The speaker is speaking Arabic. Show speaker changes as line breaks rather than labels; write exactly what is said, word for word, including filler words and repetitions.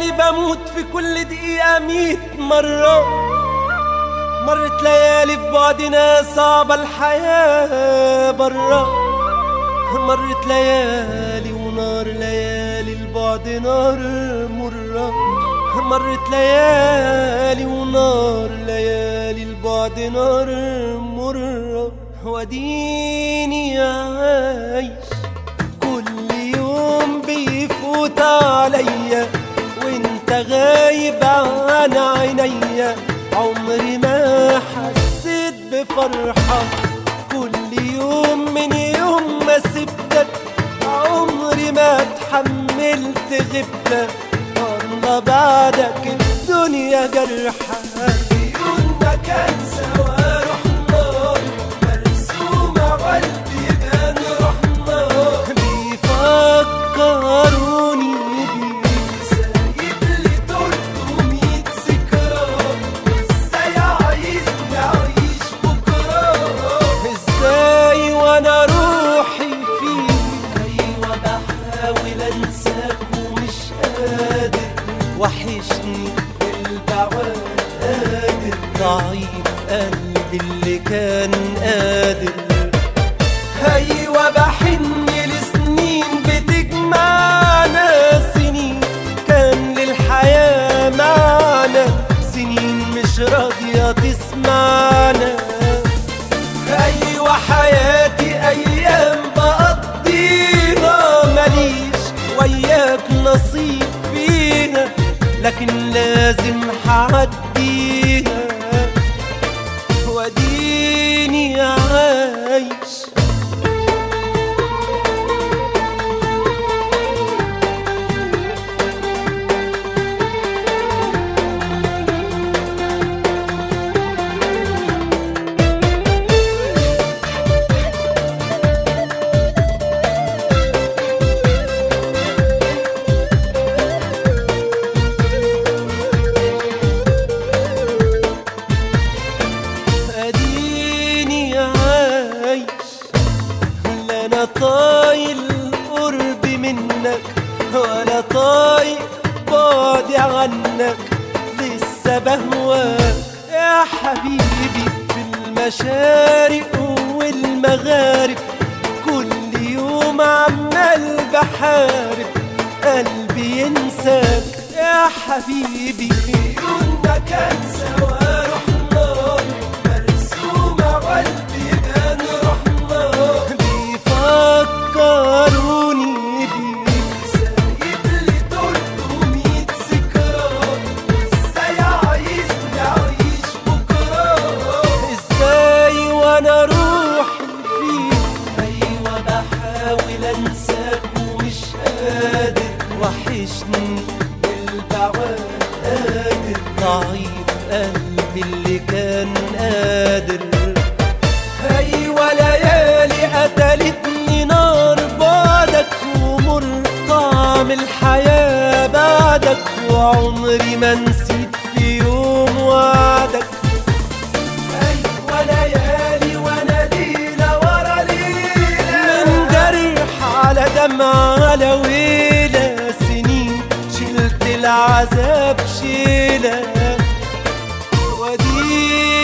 ليالي بموت في كل دقيقة ميت مرة. مرت ليالي في بعدنا صعبة الحياة برا. مرت ليالي ونار ليالي البعد نار مرة. مرت ليالي ونار ليالي البعد نار مرة. وديني عايش كل يوم بيفوت عليا وانت غايب عن عينيا. عمري ما حسيت بفرحة كل يوم من يوم ما سبتك. عمري ما اتحملت غبتك والله بعدك الدنيا جرحة. عيوننا كان سوا رحنا مرسومة عالبيبان رحنا. بيفكروني بيك سايب لي تلتمية ذكرى. ازاي عايزني اعيش بكرة؟ ازاي وانا روحي فيك؟ ايوه بحاول انساك ومش قادر. وحشني البعاد قادر. ضعيف قلبي اللي كان قادر. ايوه بحن لسنين بتجمعنا. سنين كان للحياة معنى. سنين مش راضية تسمعنا. ايوه حياتي ايام بقضيها ماليش وياك نصيب فيها لكن لازم هعديها. وديني عايش طايق القرب منك ولا طايق بعدي عنك. لسه بهواك يا حبيبي في المشارق والمغارب. كل يوم عمال بحارب قلبي ينساك يا حبيبي. عيوننا كان سوا رحنا مرسومة عالبيبان رحنا. فكروني بيك سايب لي تلتمية ذكرى. ازاي عايزني اعيش بكرة؟ ازاي وانا روحي فيك؟ ايوه بحاول انساك ومش قادر. وحشني البعاد قادر. ضعيف قلبي اللي كان قادر. ايوه ليالي قتلتني نار بعدك ومر طعم الحياة بعدك. وعمري ما نسيت في يوم وعدك. ايوه ليالي وانا ليلة ورا ليلة من جرح على دمع على ويلة. سنين شلت العذاب شيلة. ودي